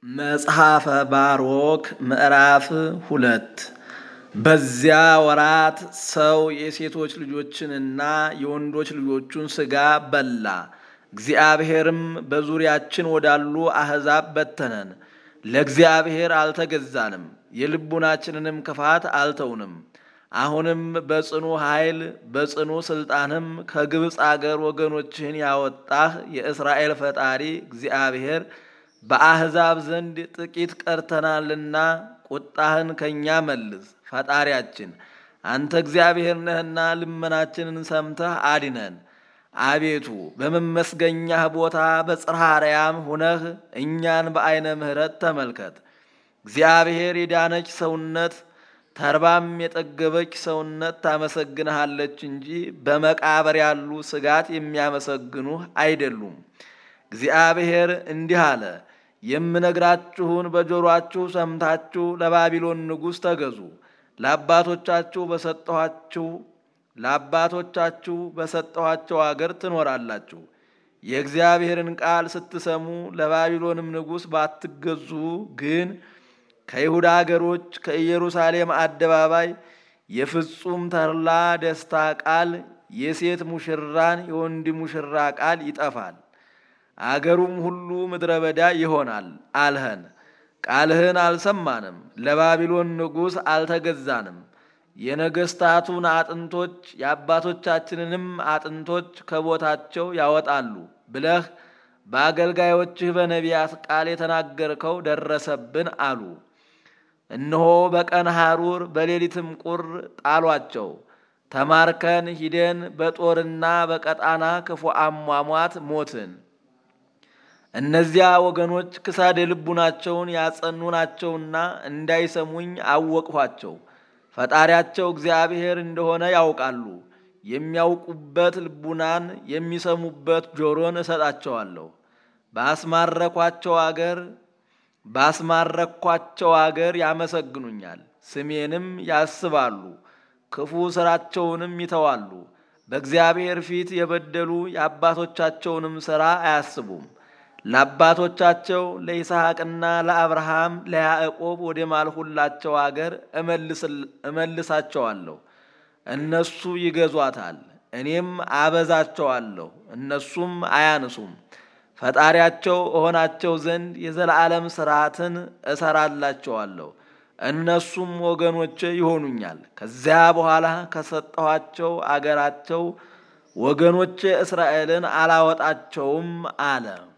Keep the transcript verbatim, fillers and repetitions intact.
መጽሐፈ ባሮክ ምዕራፍ ሁለት በዚያ ወራት ሰው የሴቶች ልጆችንና የወንዶች ልጆቹን ሥጋ በላ። እግዚአብሔርም በዙሪያችን ወዳሉ አሕዛብ በተነን። ለእግዚአብሔር አልተገዛንም፣ የልቡናችንንም ክፋት አልተውንም። አሁንም በጽኑ ኃይል በጽኑ ሥልጣንም ከግብፅ አገር ወገኖችህን ያወጣህ የእስራኤል ፈጣሪ እግዚአብሔር በአሕዛብ ዘንድ ጥቂት ቀርተናልና ቁጣህን ከእኛ መልስ። ፈጣሪያችን አንተ እግዚአብሔር ነህና ልመናችንን ሰምተህ አድነን። አቤቱ በመመስገኛህ ቦታ በጽርሐ አርያም ሁነህ እኛን በዐይነ ምሕረት ተመልከት። እግዚአብሔር የዳነች ሰውነት ተርባም የጠገበች ሰውነት ታመሰግንሃለች እንጂ በመቃብር ያሉ ሥጋት የሚያመሰግኑህ አይደሉም። እግዚአብሔር እንዲህ አለ፣ የምነግራችሁን በጆሮአችሁ ሰምታችሁ ለባቢሎን ንጉሥ ተገዙ። ለአባቶቻችሁ በሰጠኋችሁ ለአባቶቻችሁ በሰጠኋቸው አገር ትኖራላችሁ። የእግዚአብሔርን ቃል ስትሰሙ ለባቢሎንም ንጉሥ ባትገዙ ግን ከይሁዳ አገሮች ከኢየሩሳሌም አደባባይ የፍጹም ተድላ ደስታ ቃል የሴት ሙሽራን የወንድ ሙሽራ ቃል ይጠፋል። አገሩም ሁሉ ምድረ በዳ ይሆናል አልኸን። ቃልህን አልሰማንም፣ ለባቢሎን ንጉሥ አልተገዛንም። የነገሥታቱን አጥንቶች የአባቶቻችንንም አጥንቶች ከቦታቸው ያወጣሉ ብለህ በአገልጋዮችህ በነቢያት ቃል የተናገርከው ደረሰብን አሉ። እነሆ በቀን ሐሩር በሌሊትም ቁር ጣሏቸው። ተማርከን ሂደን በጦርና በቀጣና ክፉ አሟሟት ሞትን። እነዚያ ወገኖች ክሳደ ልቡናቸውን ያጸኑ ናቸውና እንዳይሰሙኝ አወቅኋቸው። ፈጣሪያቸው እግዚአብሔር እንደሆነ ያውቃሉ። የሚያውቁበት ልቡናን የሚሰሙበት ጆሮን እሰጣቸዋለሁ። ባስማረኳቸው አገር ባስማረኳቸው አገር ያመሰግኑኛል፣ ስሜንም ያስባሉ፣ ክፉ ሥራቸውንም ይተዋሉ። በእግዚአብሔር ፊት የበደሉ የአባቶቻቸውንም ሥራ አያስቡም። ለአባቶቻቸው ለይስሐቅና ለአብርሃም ለያዕቆብ ወደ ማልሁላቸው አገር እመልሳቸዋለሁ። እነሱ ይገዟታል፣ እኔም አበዛቸዋለሁ፣ እነሱም አያንሱም። ፈጣሪያቸው እሆናቸው ዘንድ የዘላለም ሥርዓትን እሰራላቸዋለሁ፣ እነሱም ወገኖቼ ይሆኑኛል። ከዚያ በኋላ ከሰጠኋቸው አገራቸው ወገኖቼ እስራኤልን አላወጣቸውም አለ።